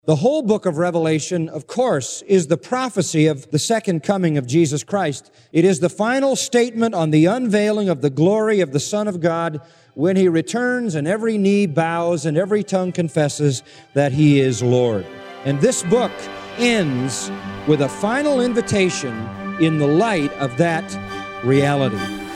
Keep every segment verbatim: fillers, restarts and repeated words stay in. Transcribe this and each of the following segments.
The whole book of Revelation, of course, is the prophecy of the second coming of Jesus Christ. It is the final statement on the unveiling of the glory of the Son of God when He returns and every knee bows and every tongue confesses that He is Lord. And this book ends with a final invitation in the light of that reality.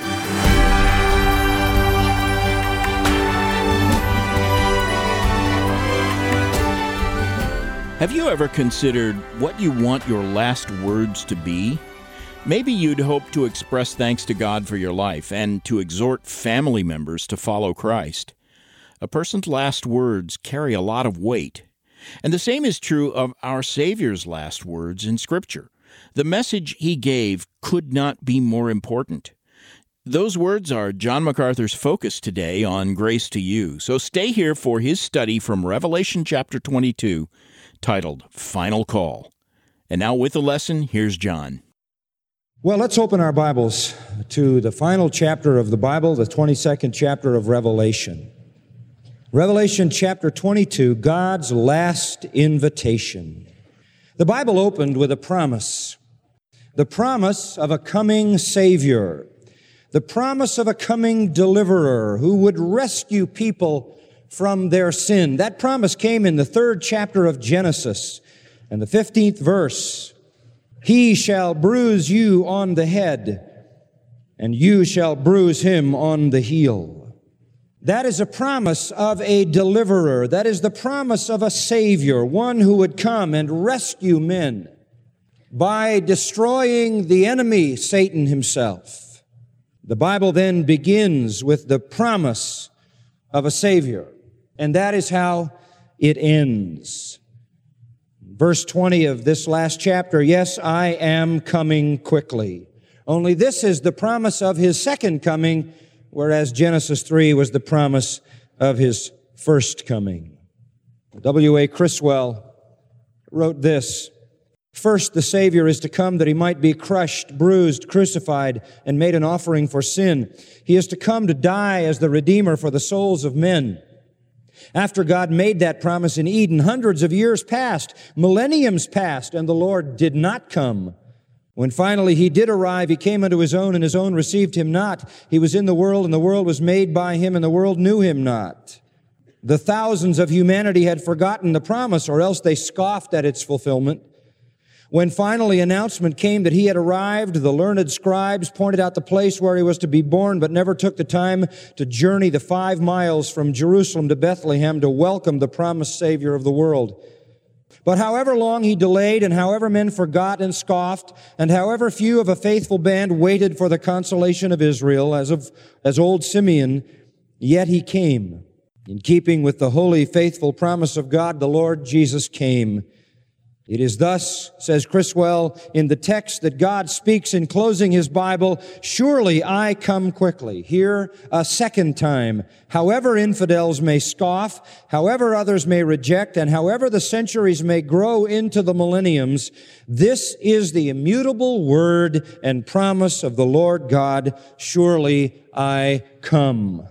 Have you ever considered what you want your last words to be? Maybe you'd hope to express thanks to God for your life and to exhort family members to follow Christ. A person's last words carry a lot of weight. And the same is true of our Savior's last words in Scripture. The message He gave could not be more important. Those words are John MacArthur's focus today on Grace to You. So stay here for his study from Revelation chapter twenty-two, titled Final Call. And now with the lesson, here's John. Well, let's open our Bibles to the final chapter of the Bible, the twenty-second chapter of Revelation. Revelation chapter twenty-two, God's last invitation. The Bible opened with a promise, the promise of a coming Savior, the promise of a coming deliverer who would rescue people from their sin. That promise came in the third chapter of Genesis and the fifteenth verse. He shall bruise you on the head, and you shall bruise him on the heel. That is a promise of a deliverer. That is the promise of a Savior, one who would come and rescue men by destroying the enemy, Satan himself. The Bible then begins with the promise of a Savior, and that is how it ends. Verse twenty of this last chapter, yes, I am coming quickly. Only this is the promise of His second coming, whereas Genesis three was the promise of His first coming. W A Criswell wrote this, first, the Savior is to come that He might be crushed, bruised, crucified, and made an offering for sin. He is to come to die as the Redeemer for the souls of men. After God made that promise in Eden, hundreds of years passed, millenniums passed, and the Lord did not come. When finally He did arrive, He came unto His own, and His own received Him not. He was in the world, and the world was made by Him, and the world knew Him not. The thousands of humanity had forgotten the promise, or else they scoffed at its fulfillment. When finally announcement came that He had arrived, the learned scribes pointed out the place where He was to be born, but never took the time to journey the five miles from Jerusalem to Bethlehem to welcome the promised Savior of the world. But however long He delayed, and however men forgot and scoffed, and however few of a faithful band waited for the consolation of Israel, as of as old Simeon, yet He came. In keeping with the holy, faithful promise of God, the Lord Jesus came. It is thus, says Criswell, in the text that God speaks in closing His Bible, surely I come quickly, here a second time. However infidels may scoff, however others may reject, and however the centuries may grow into the millenniums, this is the immutable word and promise of the Lord God, surely I come.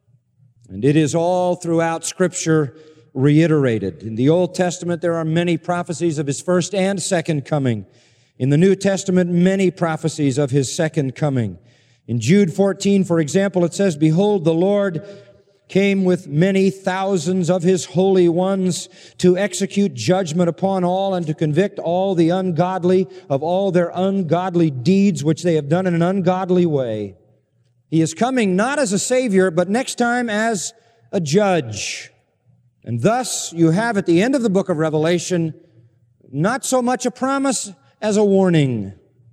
And it is all throughout Scripture reiterated. In the Old Testament, there are many prophecies of His first and second coming. In the New Testament, many prophecies of His second coming. In Jude fourteen, for example, it says, behold, the Lord came with many thousands of His holy ones to execute judgment upon all and to convict all the ungodly of all their ungodly deeds which they have done in an ungodly way. He is coming not as a Savior, but next time as a judge. And thus, you have at the end of the book of Revelation, not so much a promise as a warning.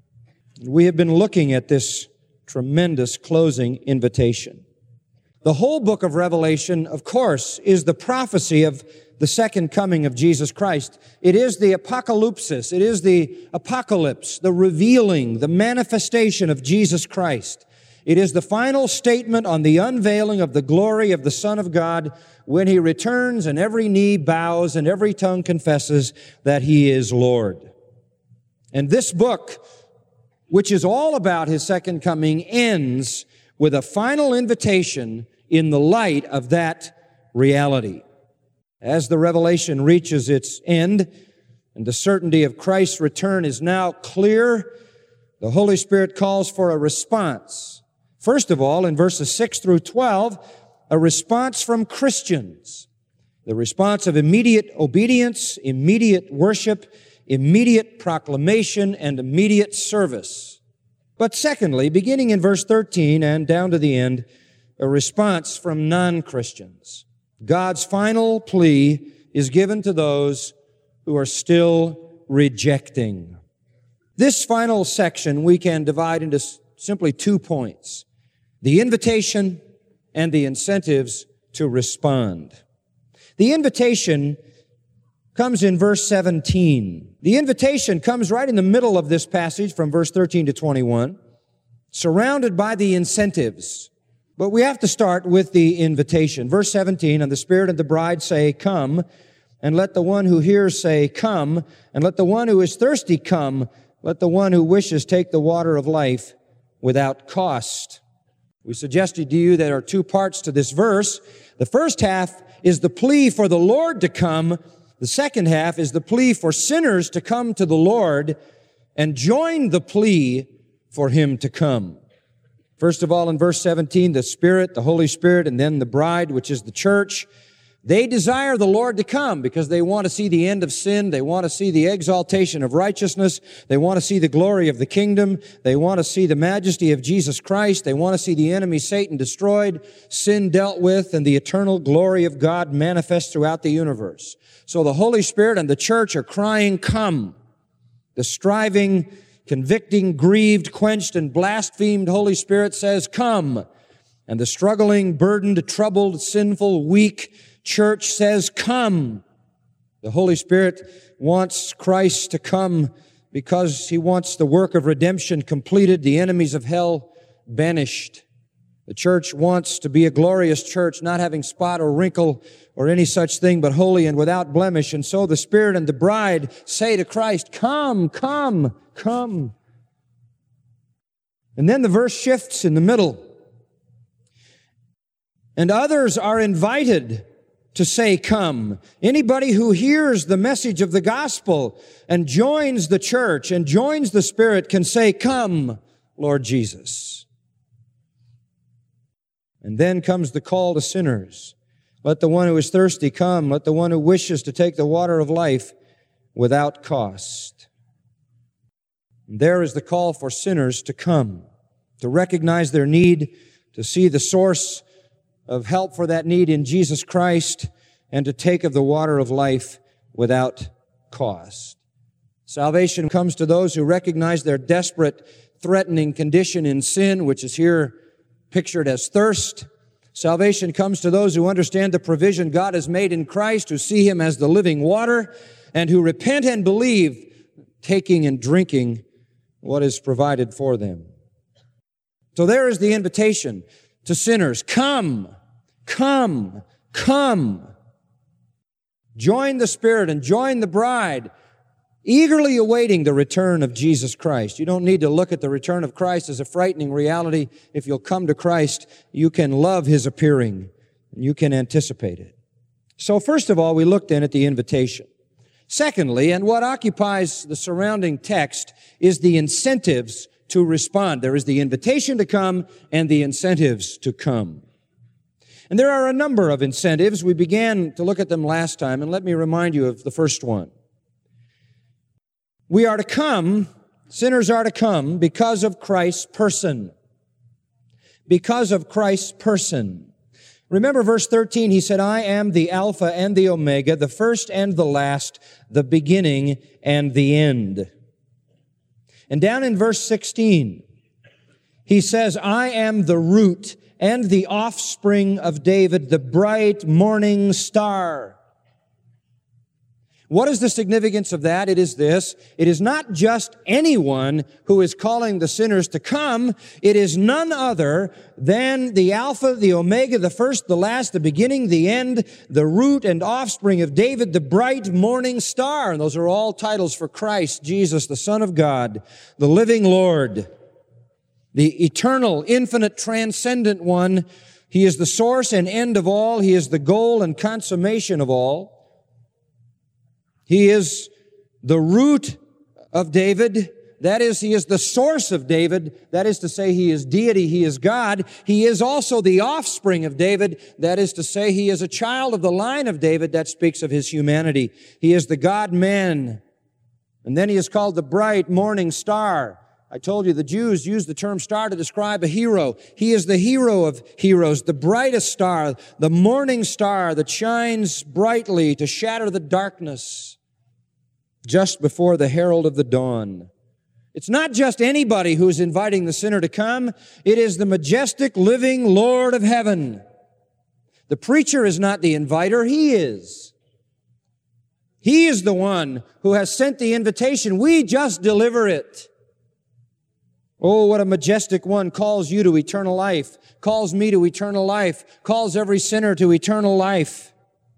We have been looking at this tremendous closing invitation. The whole book of Revelation, of course, is the prophecy of the second coming of Jesus Christ. It is the apocalypsis. It is the apocalypse, the revealing, the manifestation of Jesus Christ. It is the final statement on the unveiling of the glory of the Son of God when He returns and every knee bows and every tongue confesses that He is Lord. And this book, which is all about His second coming, ends with a final invitation in the light of that reality. As the revelation reaches its end, and the certainty of Christ's return is now clear, the Holy Spirit calls for a response. First of all, in verses six through twelve, a response from Christians. The response of immediate obedience, immediate worship, immediate proclamation, and immediate service. But secondly, beginning in verse thirteen and down to the end, a response from non-Christians. God's final plea is given to those who are still rejecting. This final section we can divide into simply two points: the invitation and the incentives to respond. The invitation comes in verse seventeen. The invitation comes right in the middle of this passage from verse thirteen to twenty-one, surrounded by the incentives. But we have to start with the invitation. Verse seventeen, and the Spirit and the bride say, "Come," and let the one who hears say, "Come," and let the one who is thirsty come, let the one who wishes take the water of life without cost. We suggested to you there are two parts to this verse. The first half is the plea for the Lord to come. The second half is the plea for sinners to come to the Lord and join the plea for Him to come. First of all, in verse seventeen, the Spirit, the Holy Spirit, and then the bride, which is the church, they desire the Lord to come because they want to see the end of sin. They want to see the exaltation of righteousness. They want to see the glory of the kingdom. They want to see the majesty of Jesus Christ. They want to see the enemy Satan destroyed, sin dealt with, and the eternal glory of God manifest throughout the universe. So the Holy Spirit and the church are crying, "Come." The striving, convicting, grieved, quenched, and blasphemed Holy Spirit says, "Come." And the struggling, burdened, troubled, sinful, weak church says, "Come." The Holy Spirit wants Christ to come because He wants the work of redemption completed, the enemies of hell banished. The church wants to be a glorious church, not having spot or wrinkle or any such thing, but holy and without blemish. And so the Spirit and the bride say to Christ, "Come, come, come." And then the verse shifts in the middle. And others are invited to say, "Come." Anybody who hears the message of the gospel and joins the church and joins the Spirit can say, "Come, Lord Jesus." And then comes the call to sinners. Let the one who is thirsty come. Let the one who wishes to take the water of life without cost. And there is the call for sinners to come, to recognize their need, to see the source of help for that need in Jesus Christ, and to take of the water of life without cost. Salvation comes to those who recognize their desperate, threatening condition in sin, which is here pictured as thirst. Salvation comes to those who understand the provision God has made in Christ, who see Him as the living water, and who repent and believe, taking and drinking what is provided for them. So there is the invitation to sinners. Come, come, come. Join the Spirit and join the bride, eagerly awaiting the return of Jesus Christ. You don't need to look at the return of Christ as a frightening reality. If you'll come to Christ, you can love His appearing, and you can anticipate it. So first of all, we looked then at the invitation. Secondly, and what occupies the surrounding text, is the incentives to respond. There is the invitation to come and the incentives to come. And there are a number of incentives. We began to look at them last time, and let me remind you of the first one. We are to come, sinners are to come because of Christ's person. Because of Christ's person. Remember verse thirteen, He said, "I am the Alpha and the Omega, the first and the last, the beginning and the end." And down in verse sixteen, He says, "I am the root and the offspring of David, the bright morning star." What is the significance of that? It is this. It is not just anyone who is calling the sinners to come. It is none other than the Alpha, the Omega, the first, the last, the beginning, the end, the root and offspring of David, the bright morning star. And those are all titles for Christ, Jesus, the Son of God, the living Lord, the eternal, infinite, transcendent one. He is the source and end of all. He is the goal and consummation of all. He is the root of David. That is, He is the source of David. That is to say, He is deity. He is God. He is also the offspring of David. That is to say, He is a child of the line of David. That speaks of His humanity. He is the God-man. And then He is called the bright morning star. I told you the Jews used the term star to describe a hero. He is the hero of heroes, the brightest star, the morning star that shines brightly to shatter the darkness just before the herald of the dawn. It's not just anybody who's inviting the sinner to come. It is the majestic, living Lord of heaven. The preacher is not the inviter. He is. He is the one who has sent the invitation. We just deliver it. Oh, what a majestic one calls you to eternal life, calls me to eternal life, calls every sinner to eternal life.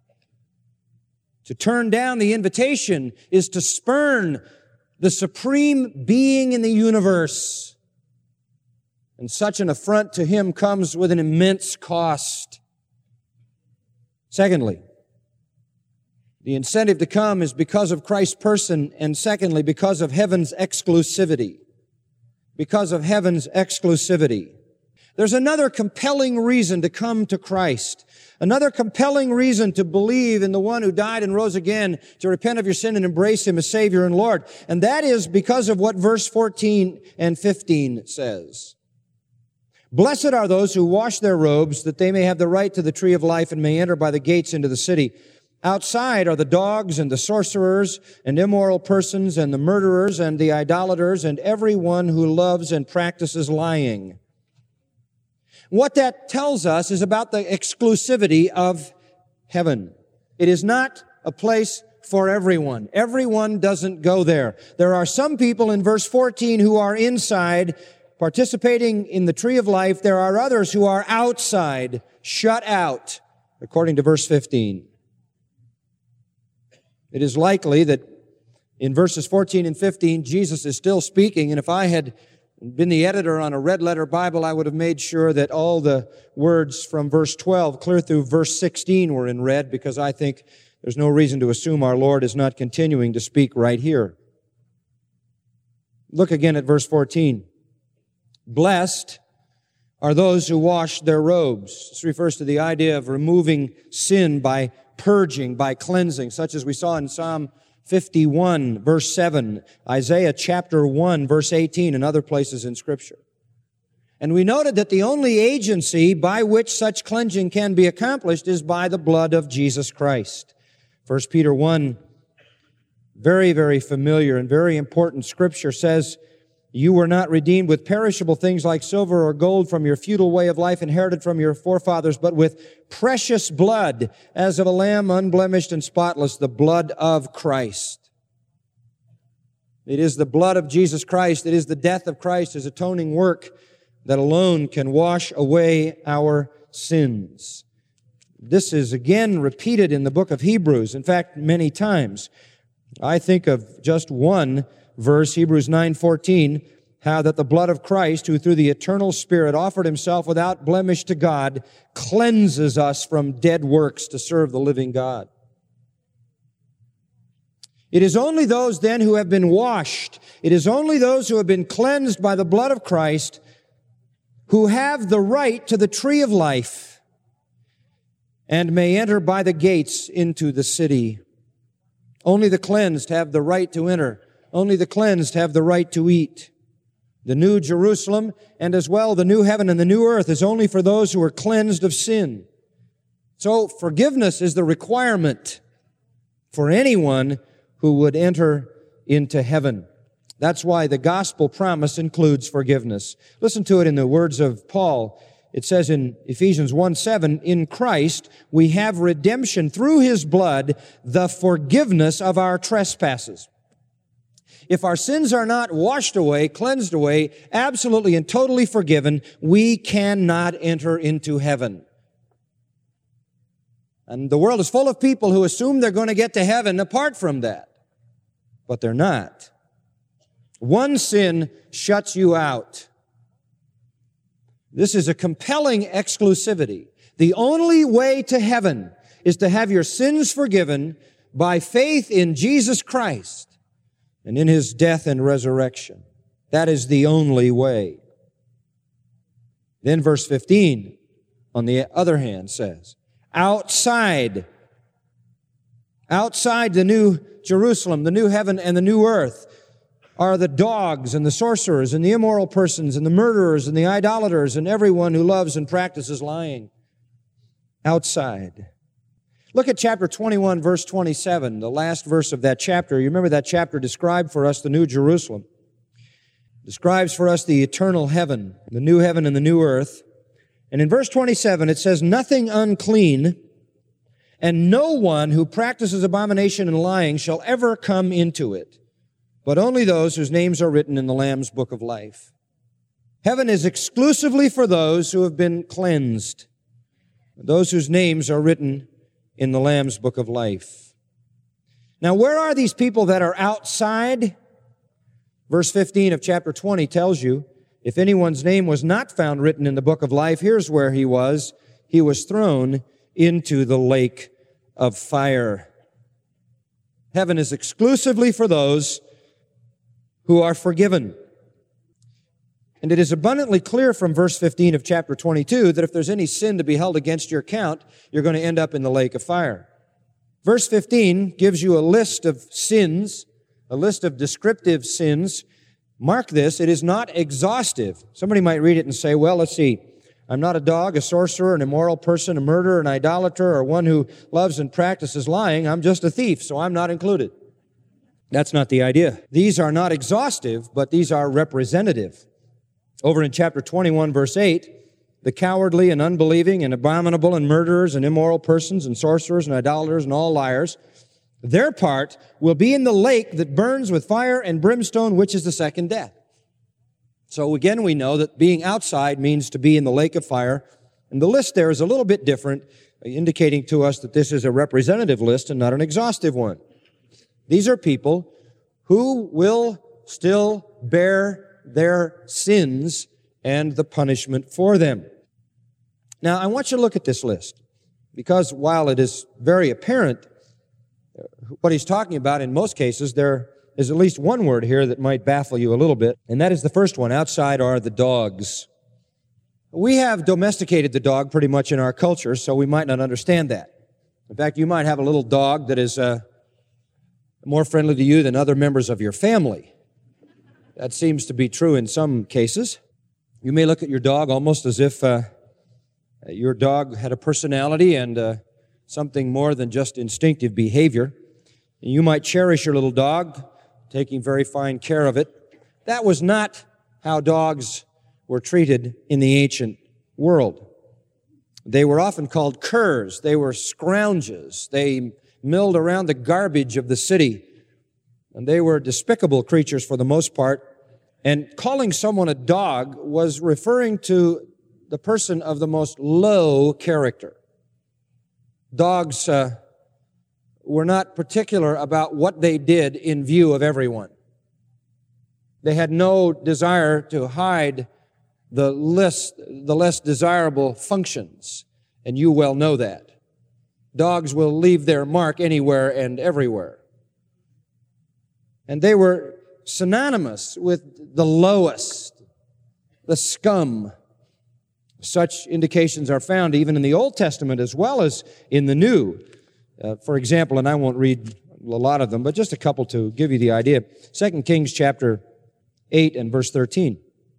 To turn down the invitation is to spurn the supreme being in the universe. And such an affront to Him comes with an immense cost. Secondly, the incentive to come is because of Christ's person, and secondly, because of heaven's exclusivity. Because of heaven's exclusivity. There's another compelling reason to come to Christ. Another compelling reason to believe in the one who died and rose again, to repent of your sin and embrace Him as Savior and Lord. And that is because of what verse fourteen and fifteen says. Blessed are those who wash their robes, that they may have the right to the tree of life and may enter by the gates into the city. Outside are the dogs and the sorcerers and immoral persons and the murderers and the idolaters and everyone who loves and practices lying. What that tells us is about the exclusivity of heaven. It is not a place for everyone. Everyone doesn't go there. There are some people in verse fourteen who are inside, participating in the tree of life. There are others who are outside, shut out, according to verse fifteen. It is likely that in verses fourteen and fifteen, Jesus is still speaking, and if I had been the editor on a red letter Bible, I would have made sure that all the words from verse twelve clear through verse sixteen were in red, because I think there's no reason to assume our Lord is not continuing to speak right here. Look again at verse fourteen. Blessed are those who wash their robes. This refers to the idea of removing sin by purging, by cleansing, such as we saw in Psalm fifty-one, verse seven, Isaiah chapter one, verse eighteen, and other places in Scripture. And we noted that the only agency by which such cleansing can be accomplished is by the blood of Jesus Christ. First Peter one, very, very familiar and very important Scripture says, you were not redeemed with perishable things like silver or gold from your futile way of life inherited from your forefathers, but with precious blood, as of a lamb unblemished and spotless, the blood of Christ. It is the blood of Jesus Christ, it is the death of Christ, His atoning work, that alone can wash away our sins. This is again repeated in the book of Hebrews, in fact, many times. I think of just one verse, Hebrews nine fourteen, how that the blood of Christ, who through the eternal Spirit offered Himself without blemish to God, cleanses us from dead works to serve the living God. It is only those then who have been washed, it is only those who have been cleansed by the blood of Christ who have the right to the tree of life and may enter by the gates into the city. Only the cleansed have the right to enter. Only the cleansed have the right to eat. The new Jerusalem, and as well the new heaven and the new earth, is only for those who are cleansed of sin. So forgiveness is the requirement for anyone who would enter into heaven. That's why the gospel promise includes forgiveness. Listen to it in the words of Paul. It says in Ephesians one seven, in Christ we have redemption through His blood, the forgiveness of our trespasses. If our sins are not washed away, cleansed away, absolutely and totally forgiven, we cannot enter into heaven. And the world is full of people who assume they're going to get to heaven apart from that. But they're not. One sin shuts you out. This is a compelling exclusivity. The only way to heaven is to have your sins forgiven by faith in Jesus Christ and in His death and resurrection. That is the only way. Then verse fifteen, on the other hand, says, outside, outside the new Jerusalem, the new heaven and the new earth, are the dogs and the sorcerers and the immoral persons and the murderers and the idolaters and everyone who loves and practices lying. Outside. Look at chapter twenty-one, verse twenty-seven, the last verse of that chapter. You remember that chapter described for us the new Jerusalem. Describes for us the eternal heaven, the new heaven and the new earth. And in verse twenty-seven, it says, nothing unclean and no one who practices abomination and lying shall ever come into it, but only those whose names are written in the Lamb's book of life. Heaven is exclusively for those who have been cleansed, those whose names are written in the Lamb's book of life. Now, where are these people that are outside? Verse fifteen of chapter twenty tells you, if anyone's name was not found written in the book of life, here's where he was. He was thrown into the lake of fire. Heaven is exclusively for those who are forgiven. And it is abundantly clear from verse fifteen of chapter twenty-two that if there's any sin to be held against your account, you're going to end up in the lake of fire. Verse fifteen gives you a list of sins, a list of descriptive sins. Mark this, it is not exhaustive. Somebody might read it and say, well, let's see, I'm not a dog, a sorcerer, an immoral person, a murderer, an idolater, or one who loves and practices lying. I'm just a thief, so I'm not included. That's not the idea. These are not exhaustive, but these are representative. Over in chapter twenty-one, verse eight, the cowardly and unbelieving and abominable and murderers and immoral persons and sorcerers and idolaters and all liars, their part will be in the lake that burns with fire and brimstone, which is the second death. So again, we know that being outside means to be in the lake of fire. And the list there is a little bit different, indicating to us that this is a representative list and not an exhaustive one. These are people who will still bear their sins and the punishment for them. Now, I want you to look at this list, because while it is very apparent what he's talking about in most cases, there is at least one word here that might baffle you a little bit, and that is the first one. Outside are the dogs. We have domesticated the dog pretty much in our culture, so we might not understand that. In fact, you might have a little dog that is uh, more friendly to you than other members of your family. That seems to be true in some cases. You may look at your dog almost as if uh, your dog had a personality and uh, something more than just instinctive behavior. And you might cherish your little dog, taking very fine care of it. That was not how dogs were treated in the ancient world. They were often called curs. They were scrounges. They milled around the garbage of the city. And they were despicable creatures for the most part. And calling someone a dog was referring to the person of the most low character. Dogs uh, were not particular about what they did in view of everyone. They had no desire to hide the less, the less desirable functions, and you well know that. Dogs will leave their mark anywhere and everywhere. And they were synonymous with the lowest, the scum. Such indications are found even in the Old Testament as well as in the New. Uh, for example, and I won't read a lot of them, but just a couple to give you the idea. Second Kings chapter eight and verse thirteen.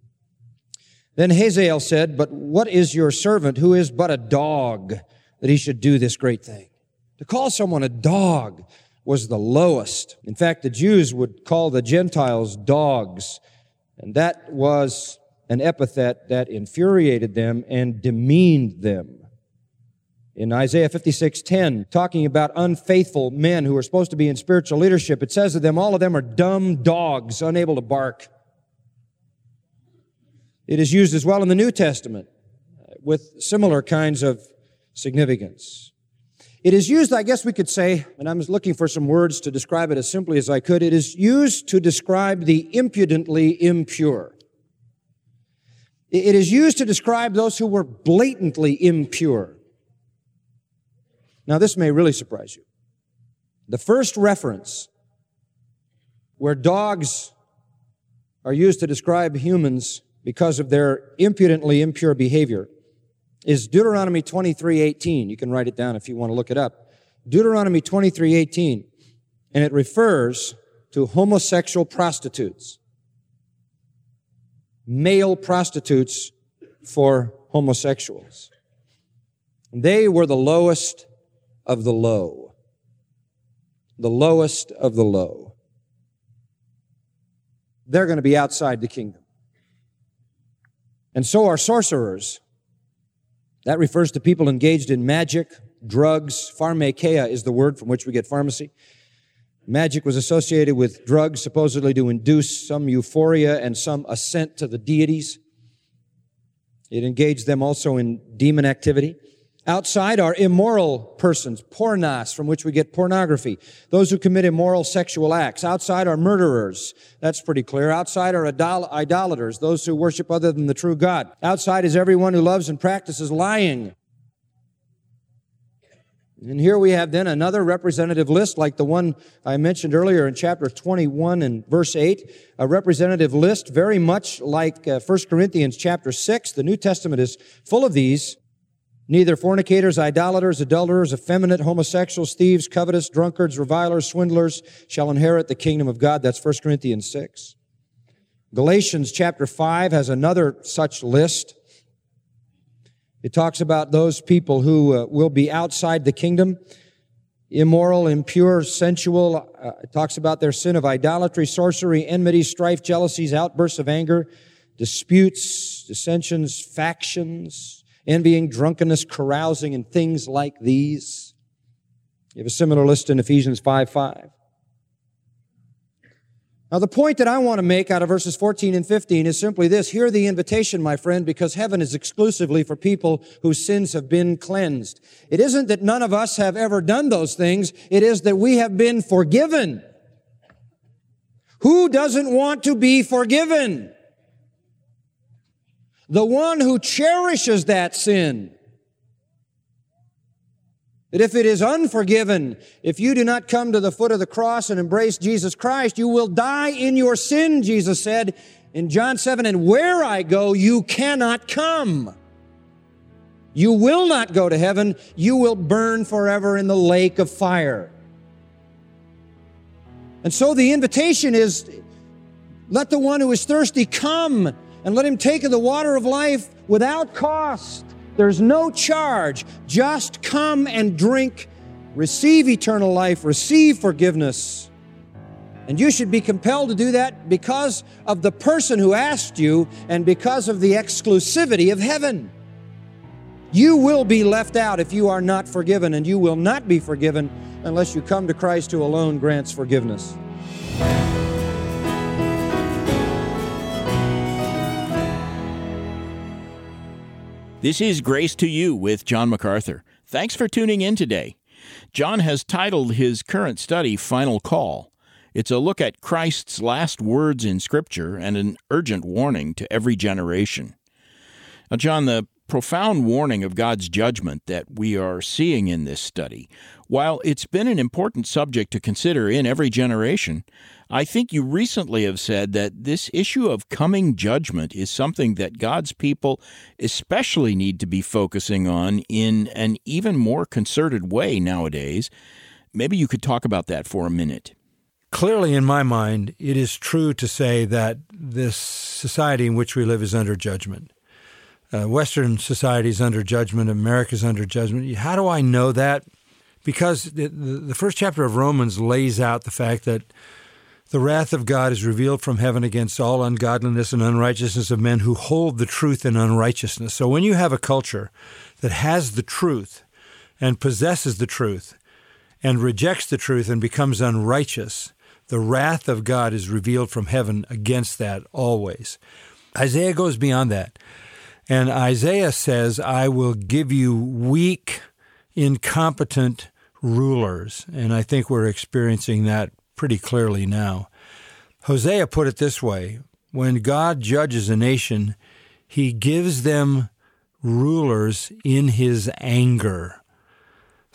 Then Hazael said, but what is your servant who is but a dog that he should do this great thing? To call someone a dog was the lowest. In fact, the Jews would call the Gentiles dogs, and that was an epithet that infuriated them and demeaned them. In Isaiah fifty-six ten, talking about unfaithful men who are supposed to be in spiritual leadership, it says of them, all of them are dumb dogs, unable to bark. It is used as well in the New Testament with similar kinds of significance. It is used, I guess we could say, and I'm looking for some words to describe it as simply as I could, it is used to describe the impudently impure. It is used to describe those who were blatantly impure. Now, this may really surprise you. The first reference where dogs are used to describe humans because of their impudently impure behavior is Deuteronomy twenty-three eighteen. You can write it down if you want to look it up. Deuteronomy twenty-three eighteen, and it refers to homosexual prostitutes. Male prostitutes for homosexuals. They were the lowest of the low. The lowest of the low. They're going to be outside the kingdom. And so are sorcerers. That refers to people engaged in magic, drugs. Pharmakeia is the word from which we get pharmacy. Magic was associated with drugs supposedly to induce some euphoria and some ascent to the deities. It engaged them also in demon activity. Outside are immoral persons, pornos, from which we get pornography. Those who commit immoral sexual acts. Outside are murderers. That's pretty clear. Outside are idol- idolaters, those who worship other than the true God. Outside is everyone who loves and practices lying. And here we have then another representative list like the one I mentioned earlier in chapter twenty-one and verse eight. A representative list very much like uh, First Corinthians chapter six. The New Testament is full of these. Neither fornicators, idolaters, adulterers, effeminate, homosexuals, thieves, covetous, drunkards, revilers, swindlers shall inherit the kingdom of God. That's First Corinthians six. Galatians chapter five has another such list. It talks about those people who uh, will be outside the kingdom, immoral, impure, sensual. Uh, it talks about their sin of idolatry, sorcery, enmity, strife, jealousies, outbursts of anger, disputes, dissensions, factions, envying, drunkenness, carousing, and things like these. You have a similar list in Ephesians five five. Now, the point that I want to make out of verses fourteen and fifteen is simply this. Hear the invitation, my friend, because heaven is exclusively for people whose sins have been cleansed. It isn't that none of us have ever done those things. It is that we have been forgiven. Who doesn't want to be forgiven? The one who cherishes that sin. That if it is unforgiven, if you do not come to the foot of the cross and embrace Jesus Christ, you will die in your sin, Jesus said in John seven, and where I go, you cannot come. You will not go to heaven. You will burn forever in the lake of fire. And so the invitation is, let the one who is thirsty come and let him take of the water of life without cost. There's no charge. Just come and drink. Receive eternal life. Receive forgiveness. And you should be compelled to do that because of the person who asked you and because of the exclusivity of heaven. You will be left out if you are not forgiven, and you will not be forgiven unless you come to Christ, who alone grants forgiveness. This is Grace to You with John MacArthur. Thanks for tuning in today. John has titled his current study, Final Call. It's a look at Christ's last words in Scripture and an urgent warning to every generation. Now, John, the profound warning of God's judgment that we are seeing in this study, while it's been an important subject to consider in every generation, I think you recently have said that this issue of coming judgment is something that God's people especially need to be focusing on in an even more concerted way nowadays. Maybe you could talk about that for a minute. Clearly, in my mind, it is true to say that this society in which we live is under judgment. Uh, Western society is under judgment. America is under judgment. How do I know that? Because the, the, the first chapter of Romans lays out the fact that the wrath of God is revealed from heaven against all ungodliness and unrighteousness of men who hold the truth in unrighteousness. So when you have a culture that has the truth and possesses the truth and rejects the truth and becomes unrighteous, the wrath of God is revealed from heaven against that always. Isaiah goes beyond that. And Isaiah says, I will give you weak, incompetent rulers. And I think we're experiencing that pretty clearly now. Hosea put it this way: when God judges a nation, he gives them rulers in his anger.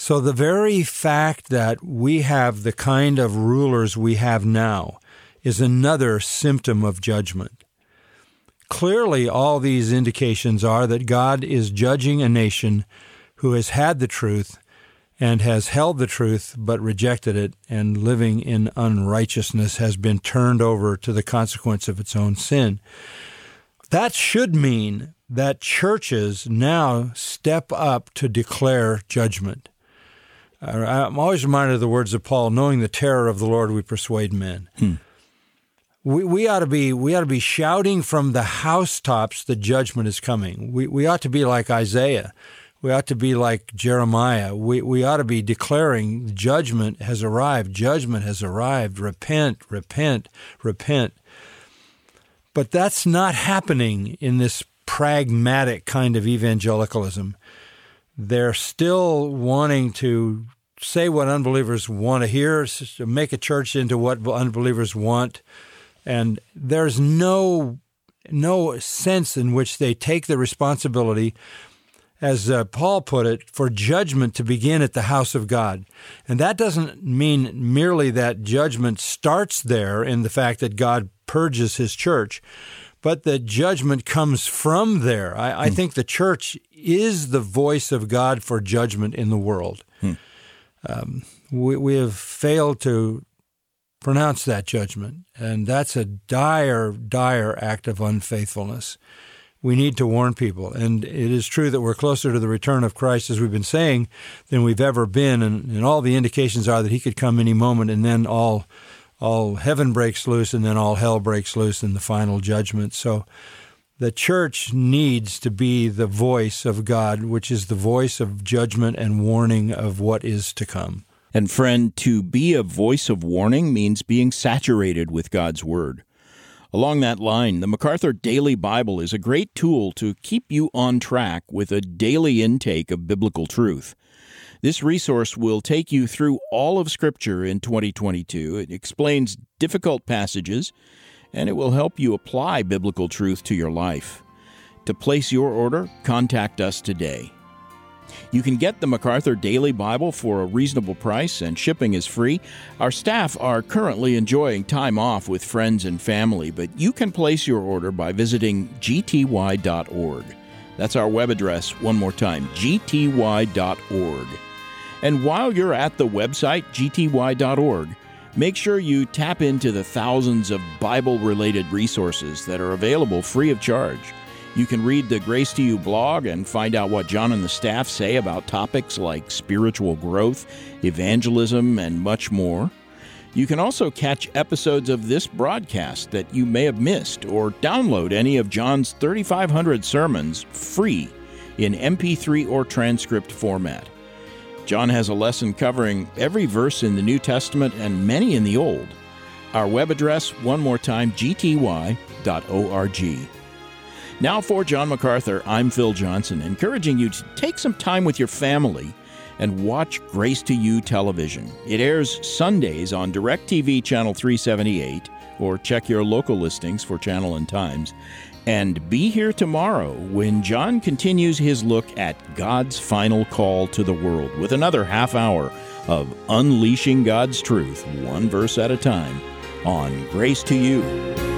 So the very fact that we have the kind of rulers we have now is another symptom of judgment. Clearly, all these indications are that God is judging a nation who has had the truth and has held the truth but rejected it, and living in unrighteousness has been turned over to the consequence of its own sin. That should mean that churches now step up to declare judgment. I'm always reminded of the words of Paul, knowing the terror of the Lord we persuade men. Hmm. We, we ought to be we ought to be shouting from the housetops that judgment is coming. We we ought to be like Isaiah. We ought to be like Jeremiah. We we ought to be declaring judgment has arrived. Judgment has arrived. Repent, repent, repent. But that's not happening in this pragmatic kind of evangelicalism. They're still wanting to say what unbelievers want to hear, make a church into what unbelievers want. And there's no no sense in which they take the responsibility, as uh, Paul put it, for judgment to begin at the house of God. And that doesn't mean merely that judgment starts there in the fact that God purges his church, but that judgment comes from there. I, I hmm. think the church is the voice of God for judgment in the world. Hmm. Um, we, we have failed to pronounce that judgment, and that's a dire, dire act of unfaithfulness. We need to warn people, and it is true that we're closer to the return of Christ, as we've been saying, than we've ever been, and, and all the indications are that he could come any moment, and then all all heaven breaks loose, and then all hell breaks loose in the final judgment. So the church needs to be the voice of God, which is the voice of judgment and warning of what is to come. And friend, to be a voice of warning means being saturated with God's Word. Along that line, the MacArthur Daily Bible is a great tool to keep you on track with a daily intake of biblical truth. This resource will take you through all of Scripture in twenty twenty-two. It explains difficult passages, and it will help you apply biblical truth to your life. To place your order, contact us today. You can get the MacArthur Daily Bible for a reasonable price, and shipping is free. Our staff are currently enjoying time off with friends and family, but you can place your order by visiting G T Y dot org. That's our web address, one more time, G T Y dot org. And while you're at the website, G T Y dot org, make sure you tap into the thousands of Bible-related resources that are available free of charge. You can read the Grace to You blog and find out what John and the staff say about topics like spiritual growth, evangelism, and much more. You can also catch episodes of this broadcast that you may have missed, or download any of John's thirty-five hundred sermons free in M P three or transcript format. John has a lesson covering every verse in the New Testament and many in the Old. Our web address, one more time, G T Y dot org. Now for John MacArthur, I'm Phil Johnson, encouraging you to take some time with your family and watch Grace to You television. It airs Sundays on DirecTV Channel three seventy-eight, or check your local listings for channel and times. And be here tomorrow when John continues his look at God's final call to the world with another half hour of unleashing God's truth, one verse at a time, on Grace to You.